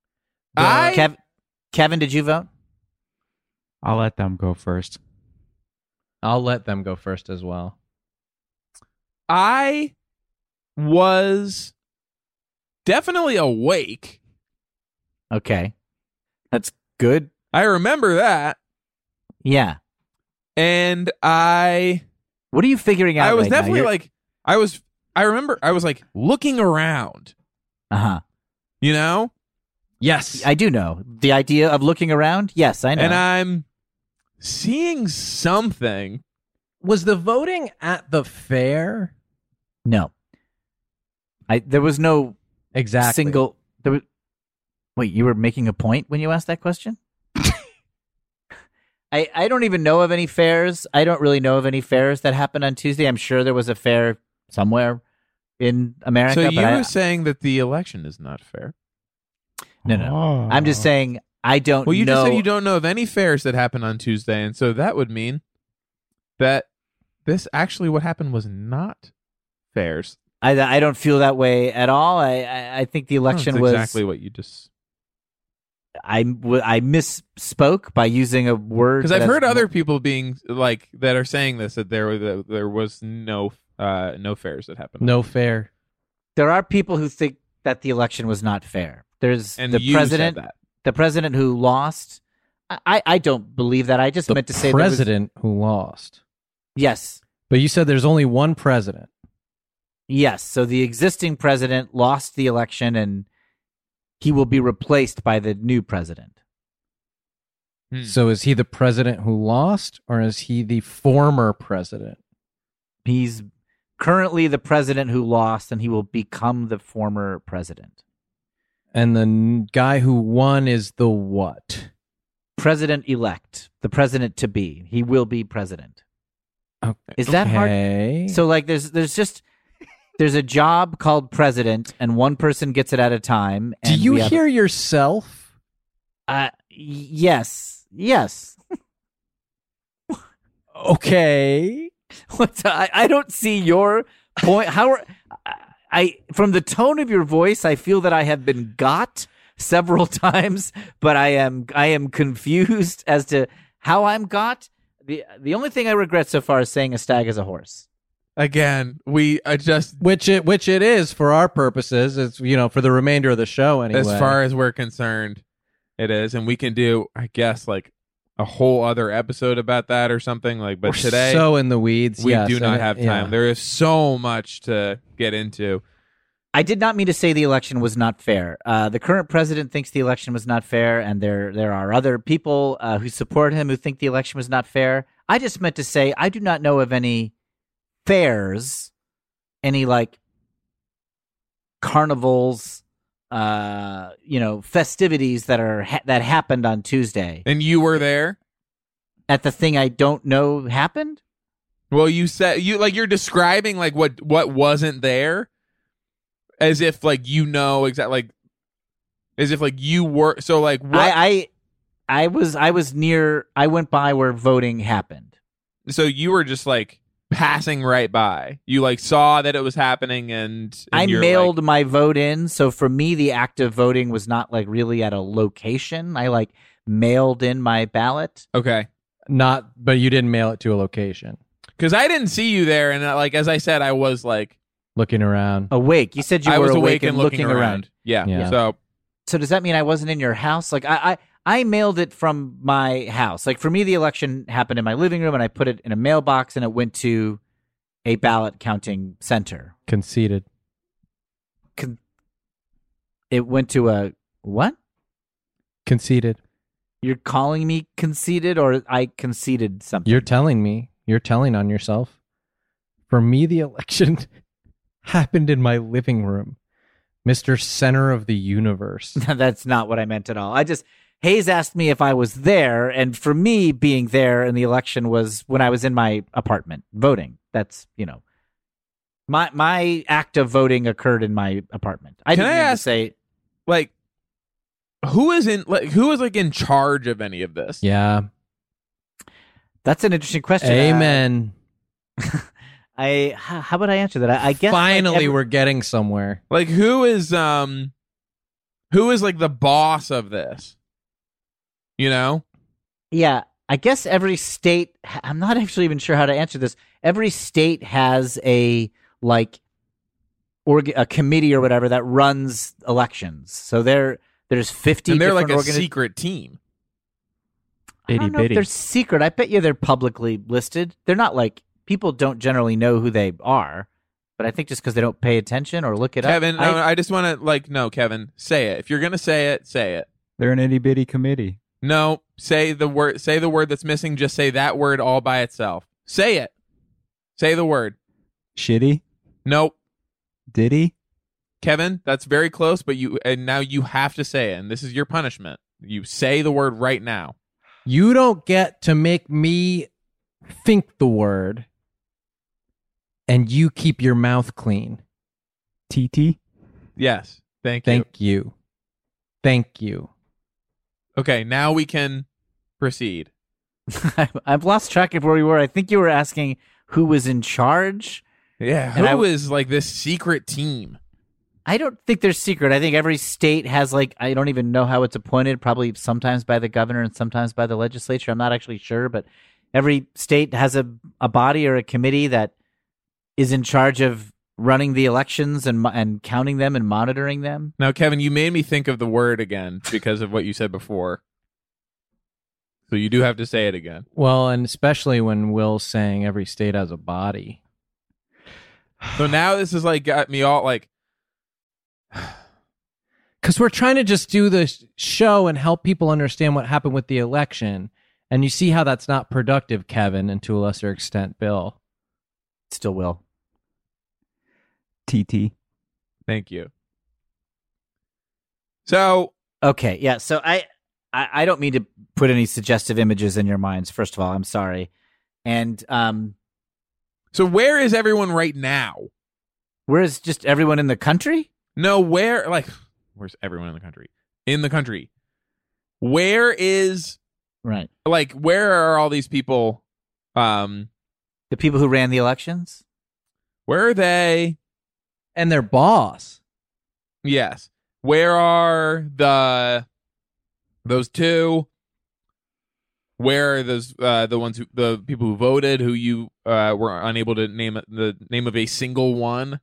Kevin, did you vote? I'll let them go first. I'll let them go first as well. I was definitely awake. Okay. That's good. I remember that. Yeah. And I What are you figuring out? was right now? definitely You're- like, I remember I was like looking around, Uh-huh. you know? Yes. I do know. The idea of looking around? Yes, I know. And I'm seeing something. Was the voting at the fair? No. There was no Exactly. single... Wait, you were making a point when you asked that question? I don't even know of any fairs. I don't really know of any fairs that happened on Tuesday. I'm sure there was a fair somewhere in America. So but you I- were saying that the election is not fair. No. I'm just saying I don't know. Well, you just said you don't know of any fairs that happened on Tuesday, and so that would mean that this actually what happened was not fairs. I don't feel that way at all. I think the election That's was exactly what you just... I misspoke by using a word Because that I've has heard mo- other people being like that are saying this, that there was no fairs that happened. No fair. There are people who think that the election was not fair. There's And the you president, said that. the president who lost. I don't believe that. I just The meant to say there was- president who lost. Yes, But you said there's only one president. yes. So the existing president lost the election, and he will be replaced by the new president. So is he the president who lost, or is he the former president? He's currently the president who lost, and he will become the former president. And the guy who won is the what? President-elect, the president to be. He will be president. Okay. Is that hard? So like there's a job called president, and one person gets it at a time. Do and you we have- hear yourself? Yes. Okay. I don't see your point. I from the tone of your voice, I feel that I have been got several times, but I am confused as to how I'm got. The only thing I regret so far is saying a stag is a horse. Again, we just Which it is for our purposes. It's for the remainder of the show anyway. as far as we're concerned, it is, and we can do, I guess, like a whole other episode about that or something. Like, but We're today so in the weeds. we yes, do not and have time. yeah. There is so much to get into. I did not mean to say the election was not fair. The current president thinks the election was not fair, and there are other people who support him who think the election was not fair. I just meant to say I do not know of any fairs, any like carnivals, festivities that happened on Tuesday. And you were there? At the thing I don't know happened? Well, you said you're describing like what wasn't there, as if like exactly, like as if like you were. So like what? I was near. I went by where voting happened. So you were just like passing right by. You like saw that it was happening, and I you're mailed like, my vote in. So for me, the act of voting was not like really at a location. I like mailed in my ballot. okay, but you didn't mail it to a location. because I didn't see you there, and like as I said, I was like Looking around. Awake. You said you I were was awake and looking around. Yeah. Yeah. So does that mean I wasn't in your house? Like I mailed it from my house. Like for me, the election happened in my living room, and I put it in a mailbox, and it went to a ballot counting center. Conceded. It went to a what? Conceded. You're calling me conceited, or I conceded something? You're telling me. You're telling on yourself. For me, the election happened in my living room. Mr. Center of the Universe. That's not what I meant at all. Hayes asked me if I was there, and for me, being there in the election was when I was in my apartment voting. That's, my act of voting occurred in my apartment. I Can didn't I mean to ask- say like who is in charge of any of this? Yeah. that's an interesting question. Amen. How would I answer that? I guess Finally, we're getting somewhere. Like who is like the boss of this? Yeah, I guess every state. I'm not actually even sure how to answer this. Every state has a like a committee or whatever that runs elections. So there's 50 and they're different like a secret team. I don't know if they're secret. I bet you they're publicly listed. They're not like, people don't generally know who they are, but I think just because they don't pay attention or look it Kevin, up. Kevin, I just want to no, Kevin, say it. If you're gonna say it, say it. They're an itty bitty committee. No, say the word. Say the word that's missing. Just say that word all by itself. Say it. Say the word. Shitty? Nope. Diddy? Kevin, that's very close, but now you have to say it, and this is your punishment. You say the word right now. You don't get to make me think the word, and you keep your mouth clean. TT? Yes. Thank you. Thank you. Okay, now we can proceed. I've lost track of where we were. I think you were asking who was in charge. Yeah, who is like this secret team? I don't think they're secret. I think every state has like, I don't even know how it's appointed, probably sometimes by the governor and sometimes by the legislature. I'm not actually sure, but every state has a body or a committee that is in charge of running the elections and counting them and monitoring them. Now, Kevin, you made me think of the word again because of what you said before. So you do have to say it again. Well, and especially when Will's saying every state has a body. So now this is like got me all like, because we're trying to just do the show and help people understand what happened with the election. And you see how that's not productive, Kevin, and to a lesser extent, Bill. Still will. TT. Thank you. So, okay. Yeah. So I don't mean to put any suggestive images in your minds. First of all, I'm sorry. And, so where is everyone right now? Where is just everyone in the country? No, where's everyone in the country? In the country. Where is right? Like, where are all these people? The people who ran the elections? Where are they? And their boss. Yes. Where are those two? Where are those the people who voted who you were unable to name the name of a single one?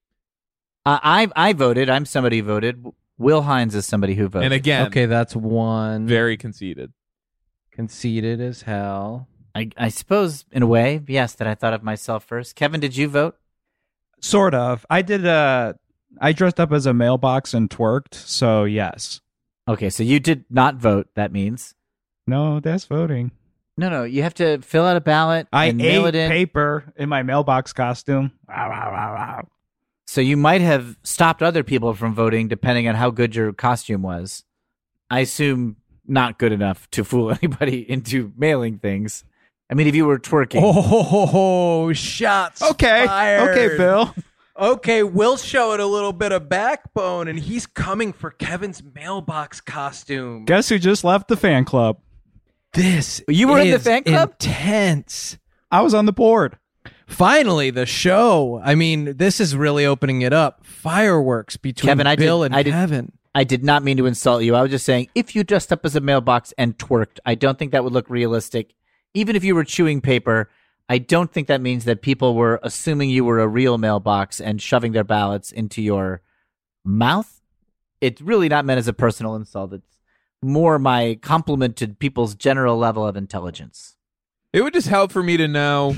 I voted. I'm somebody who voted. Will Hines is somebody who voted. And again, okay, that's one. Very conceited. Conceited as hell. I suppose, in a way, yes, that I thought of myself first. Kevin, did you vote? Sort of. I dressed up as a mailbox and twerked, so yes. Okay, so you did not vote, that means. No, that's voting. No, you have to fill out a ballot and mail it in. Paper in my mailbox costume. So you might have stopped other people from voting depending on how good your costume was. I assume not good enough to fool anybody into mailing things. I mean, if you were twerking. Oh, shots fired. Okay, Bill. Okay, Will's showing a little bit of backbone, and he's coming for Kevin's mailbox costume. Guess who just left the fan club? You were in the fan club? Intense. I was on the board. Finally, the show. I mean, this is really opening it up. Fireworks between Bill and Kevin. I did not mean to insult you. I was just saying, if you dressed up as a mailbox and twerked, I don't think that would look realistic. Even if you were chewing paper, I don't think that means that people were assuming you were a real mailbox and shoving their ballots into your mouth. It's really not meant as a personal insult. It's more my compliment to people's general level of intelligence. It would just help for me to know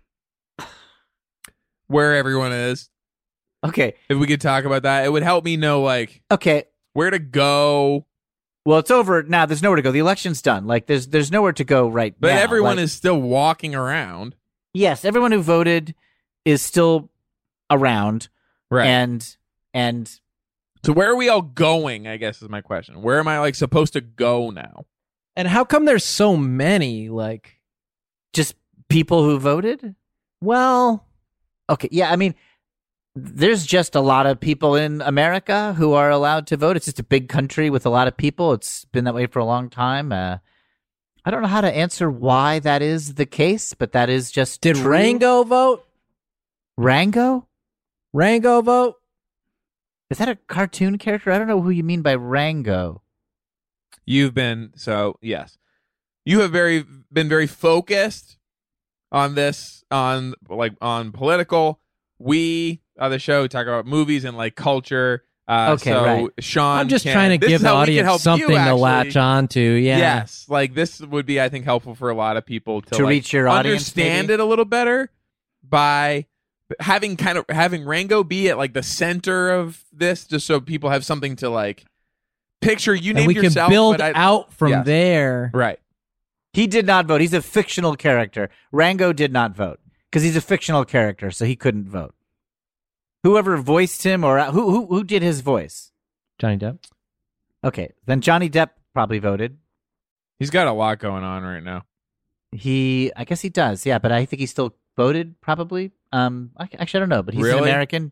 where everyone is. Okay. If we could talk about that, it would help me know, like, okay, where to go. Well, it's over now. There's nowhere to go. The election's done. Like, there's nowhere to go right now. But everyone is still walking around. Yes, everyone who voted is still around. Right. And so where are we all going, I guess is my question. Where am I, like, supposed to go now? And how come there's so many, like... Just people who voted? Well... Okay, yeah, I mean... There's just a lot of people in America who are allowed to vote. It's just a big country with a lot of people. It's been that way for a long time. I don't know how to answer why that is the case, but that is just Did true. Rango vote? Rango? Rango vote? Is that a cartoon character? I don't know who you mean by Rango. You've been, so, yes. You have been very focused on this, on political... we the show talk about movies and like culture. Okay, so right. Sean, I'm just trying to this give is the how we can help audience something you, to actually. latch onto. Yeah. Yes, like this would be, I think, helpful for a lot of people to like, reach your audience, understand maybe? it a little better by having Rango be at like the center of this, just so people have something to like picture. You And named we yourself, can build but out from Yes. there. right. He did not vote. He's a fictional character. Rango did not vote because he's a fictional character, so he couldn't vote. Whoever voiced him, or who did his voice? Johnny Depp. Okay, then Johnny Depp probably voted. He's got a lot going on right now. I guess he does, yeah, but I think he still voted, probably. Actually, I don't know, but he's an Really? American.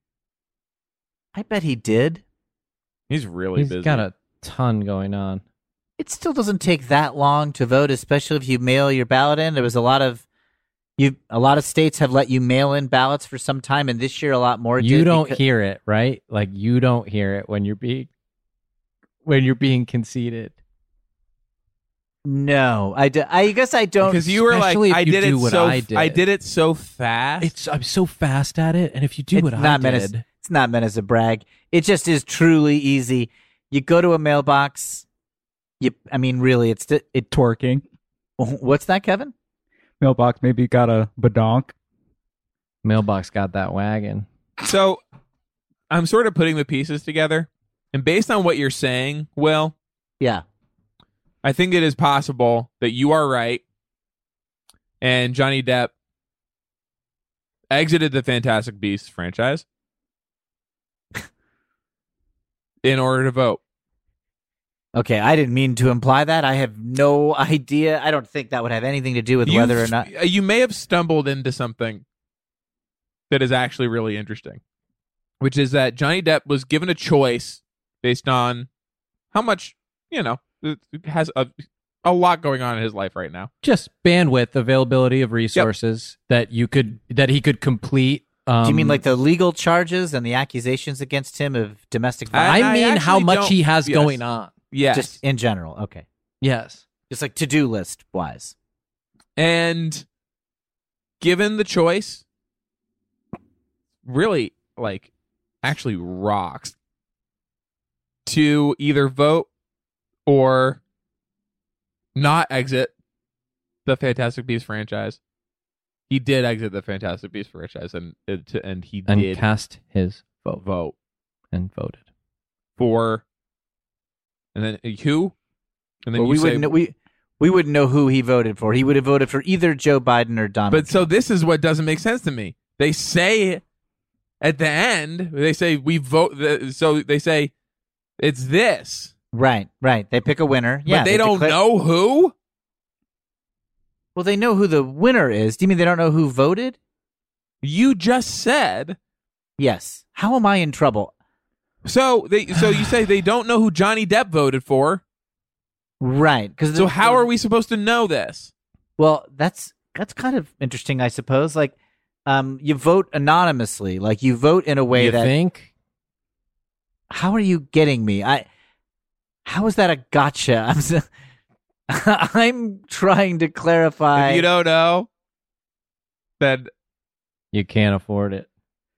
I bet he did. He's really He's busy. got a ton going on. It still doesn't take that long to vote, especially if you mail your ballot in. There was a lot of states have let you mail in ballots for some time, and this year a lot more. You did don't because- hear it, right? Like you don't hear it when you're being conceited. No, I guess I don't. because you were like, especially if I you did do it what so I did. I did it so fast. I'm so fast at it, and if you do It's what I not meant as- did, It's not meant as a brag. It just is truly easy. You go to a mailbox. Really, it's Twerking. what's that, Kevin? Mailbox maybe got a badonk. mailbox got that wagon. So I'm sort of putting the pieces together, and based on what you're saying, Will, Yeah. I think it is possible that you are right, and Johnny Depp exited the Fantastic Beasts franchise in order to vote. Okay, I didn't mean to imply that. I have no idea. I don't think that would have anything to do with whether or not. You may have stumbled into something that is actually really interesting, which is that Johnny Depp was given a choice based on how much, it has a lot going on in his life right now. Just bandwidth, availability of resources that he could complete. Do you mean like the legal charges and the accusations against him of domestic violence? I mean how actually much don't- he has yes. going on. Yes. Just in general. Okay. Yes. Just like to-do list wise. And given the choice, really, like, actually rocks to either vote or not exit the Fantastic Beasts franchise. He did exit the Fantastic Beasts franchise, and he did cast his vote and voted for. And then who? And then Well, we wouldn't know who he voted for. He would have voted for either Joe Biden or Donald But so Trump. this is what doesn't make sense to me. They say at the end, they say we vote. So they say it's this, Right. They pick a winner. Yeah, but they don't declare- know who. Well, they know who the winner is. Do you mean they don't know who voted? You just said. Yes. How am I in trouble? So you say they don't know who Johnny Depp voted for. Right. So how are we supposed to know this? Well, that's kind of interesting, I suppose. Like, you vote anonymously. Like, you vote in a way You that. think? How are you getting me? How is that a gotcha? I'm trying to clarify. If you don't know, then You can't afford it.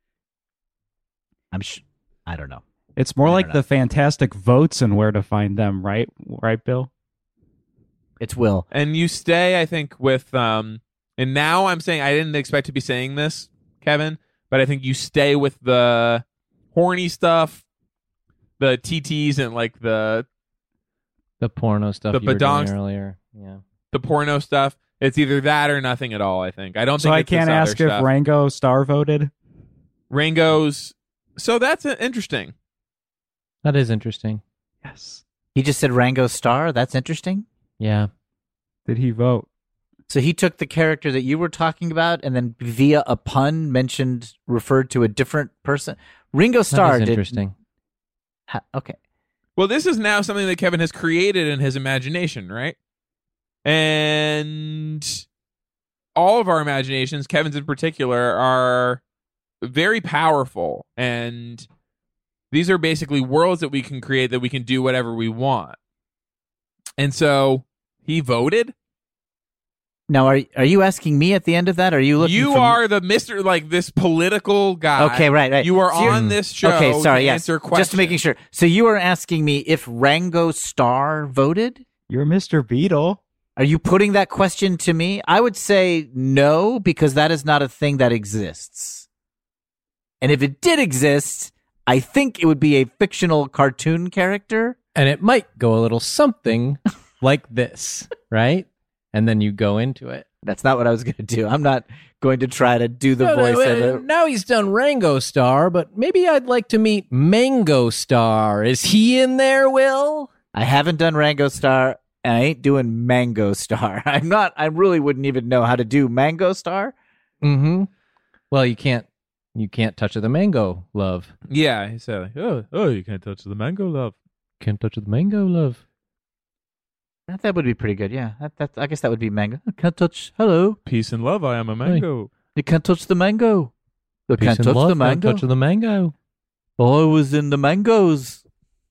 I don't know. It's more I like don't know. the fantastic votes and where to find them, right? Right, Bill? It's Will. and you stay, I think, with and now I'm saying I didn't expect to be saying this, Kevin, but I think you stay with the horny stuff, the TTs, and like the porno stuff The you were doing badonks. earlier. Yeah. porno stuff. It's either that or nothing at all. I think. I don't So think I it's this can't other ask if stuff. Rango Star voted. Rango's. So that's interesting. That is interesting. Yes. He just said Rango Starr. That's interesting. Yeah. Did he vote? So he took the character that you were talking about and then via a pun referred to a different person. Ringo Starr That is did. interesting. Okay. Well, this is now something that Kevin has created in his imagination, right? And all of our imaginations, Kevin's in particular, are very powerful. And these are basically worlds that we can create that we can do whatever we want. And so he voted? Now, are you asking me at the end of that? Or are you looking? You are the Mr. like this political guy. Okay, right. You are So on this show. Okay, sorry. To Yes, answer questions. just making sure. So you are asking me if Rango Starr voted? You're Mr. Beetle. Are you putting that question to me? I would say no, because that is not a thing that exists. And if it did exist, I think it would be a fictional cartoon character. And it might go a little something like this, right? And then you go into it. That's not what I was going to do. I'm not going to try to do the voice of it. Now he's done Rango Starr, but maybe I'd like to meet Mango Starr. Is he in there, Will? I haven't done Rango Starr, and I ain't doing Mango Starr. I really wouldn't even know how to do Mango Starr. Mm-hmm. Well, you can't touch the mango, love. Yeah, he said, like, oh, you can't touch the mango, love. Can't touch the mango, love. That would be pretty good, yeah. I guess that would be mango. I can't touch. Hello. Peace and love, I am a mango. You can't touch the mango. You Peace can't and touch love, the mango. Can't touch the mango. I was in the mangoes.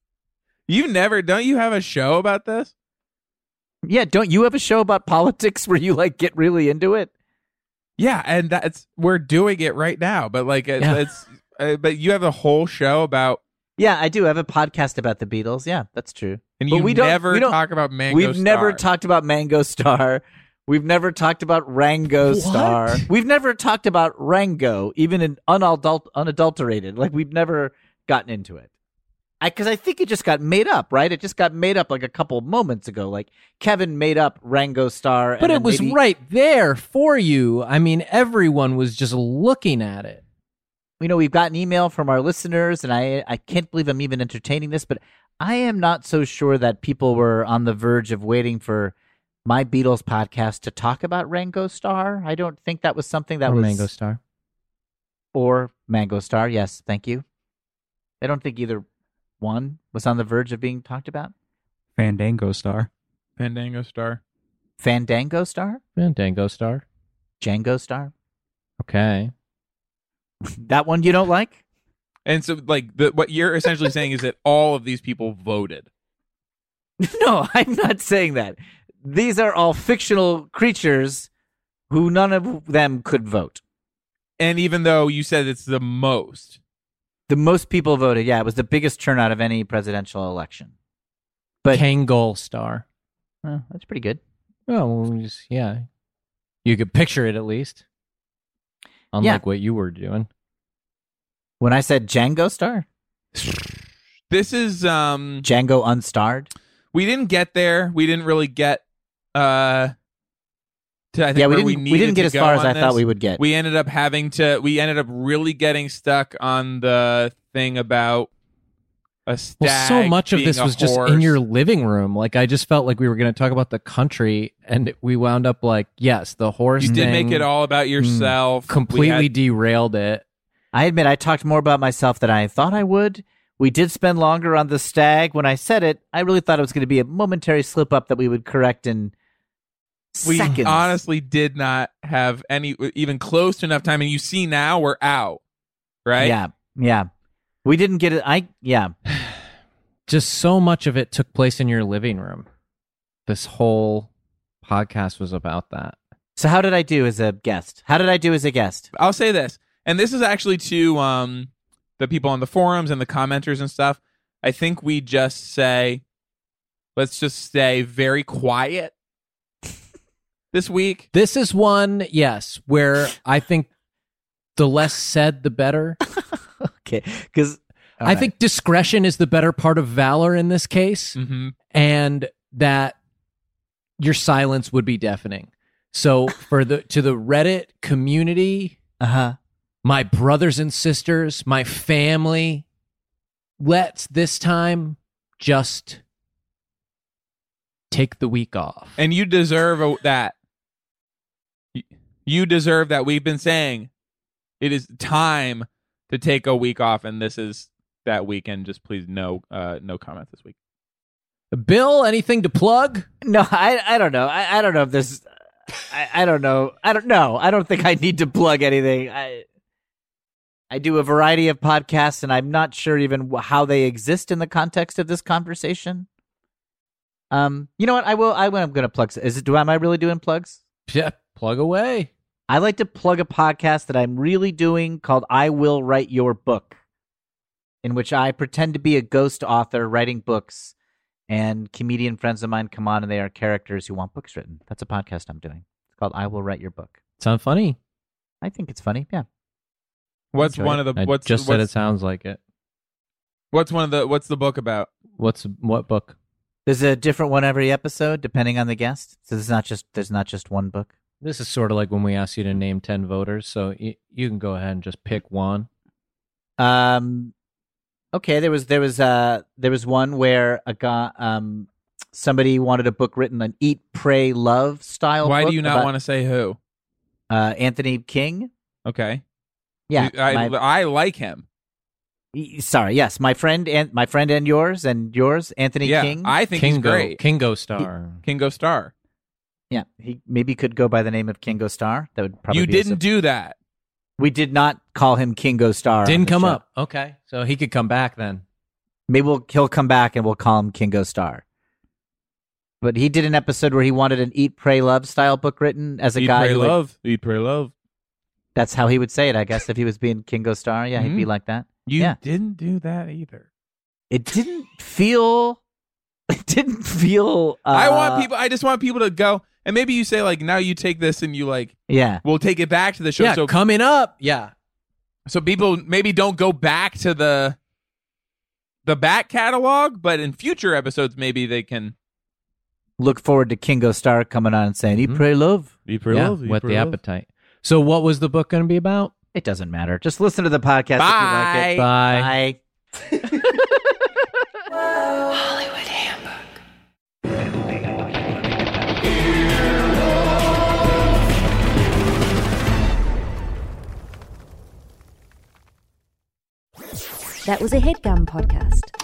Don't you have a show about this? Yeah, don't you have a show about politics where you like get really into it? Yeah, and we're doing it right now. But like, but you have a whole show about. Yeah, I do. I have a podcast about the Beatles. Yeah, that's true. And but we never talk about Mango Starr. We've never talked about Mango Starr. We've never talked about Rango Starr. We've never talked about Rango, even in unadulterated. Like, we've never gotten into it. Because I think it just got made up, right? It just got made up like a couple of moments ago. Like, Kevin made up Rango Starr. But it was right there for you. I mean, everyone was just looking at it. You know, we've gotten email from our listeners, and I can't believe I'm even entertaining this, but I am not so sure that people were on the verge of waiting for my Beatles podcast to talk about Rango Starr. I don't think that was something that was... Mango Starr. Or Mango Starr, yes, thank you. I don't think either one was on the verge of being talked about. Fandango Star. Fandango Star. Fandango Star? Fandango Star. Django Star? Okay. That one you don't like? And so, like, what you're essentially saying is that all of these people voted. No, I'm not saying that. These are all fictional creatures who none of them could vote. And even though you said it's the most people voted, yeah, it was the biggest turnout of any presidential election. But Kangol Star. Oh, that's pretty good. Well, yeah. You could picture it at least. Unlike what you were doing. When I said Django Star? This is Django Unstarred? We didn't get there. We didn't really get to I think we didn't get as far as I thought we would get. We ended up really getting stuck on the thing about a stag. Well, so much of this was just in your living room. Like, I just felt like we were going to talk about the country, and we wound up like, yes, the horse You thing did make it all about yourself. Completely derailed it. I admit I talked more about myself than I thought I would. We did spend longer on the stag. When I said it, I really thought it was going to be a momentary slip up that we would correct in seconds. We honestly did not have any even close to enough time, and you see now we're out, right? Yeah. We didn't get it. Just so much of it took place in your living room. This whole podcast was about that. So how did I do as a guest? I'll say this, and this is actually to the people on the forums and the commenters and stuff. I think we just let's just stay very quiet this week. This is one, yes, where I think the less said, the better. Okay, because I think discretion is the better part of valor in this case, and that your silence would be deafening. So to the Reddit community, my brothers and sisters, my family, let's this time just take the week off. And you deserve that. You deserve that. We've been saying it is time to take a week off, and this is that weekend. Just please no comments this week. Bill, anything to plug? No, I don't know. I don't know if this. I don't know. I don't know. I don't think I need to plug anything. I do a variety of podcasts, and I'm not sure even how they exist in the context of this conversation. You know what? I'm going to plug. Am I really doing plugs? Yeah, plug away. I like to plug a podcast that I'm really doing called I Will Write Your Book, in which I pretend to be a ghost author writing books, and comedian friends of mine come on and they are characters who want books written. That's a podcast I'm doing. It's called I Will Write Your Book. Sound funny? I think it's funny, yeah. What's Enjoy one it. of the? I What's just what's, said it sounds like it. What's one of the? What's the book about? What book? There's a different one every episode, depending on the guest. So there's not just one book. This is sort of like when we asked you to name 10 voters, so you can go ahead and just pick one. Okay, there was one where a guy, somebody wanted a book written, an Eat, Pray, Love style. Why book do you not want to say who? Anthony King. Okay. Yeah, I like him. Sorry, yes, my friend and yours, Anthony King. I think he's great. Kingo Star. Kingo Star. Yeah, he maybe could go by the name of Kingo Star. That would probably. You didn't do that. We did not call him Kingo Star. Didn't come up. Okay, so he could come back then. Maybe he'll come back and we'll call him Kingo Star. But he did an episode where he wanted an Eat, Pray, Love style book written as a guy. Eat, Pray, Love. That's how he would say it, I guess, if he was being Kingo Star. Yeah, he'd be like that. You didn't do that either. It didn't feel. I just want people to go, and maybe you say like, now you take this and you like, we'll take it back to the show. Yeah, so coming up, yeah. So people maybe don't go back to the back catalog, but in future episodes, maybe they can look forward to Kingo Star coming on and saying, "Eat, Pray, Love." Eat, Pray, Love. Whet the appetite. So, what was the book going to be about? It doesn't matter. Just listen to the podcast if you like it. Bye. Hollywood Handbook. That was a HeadGum podcast.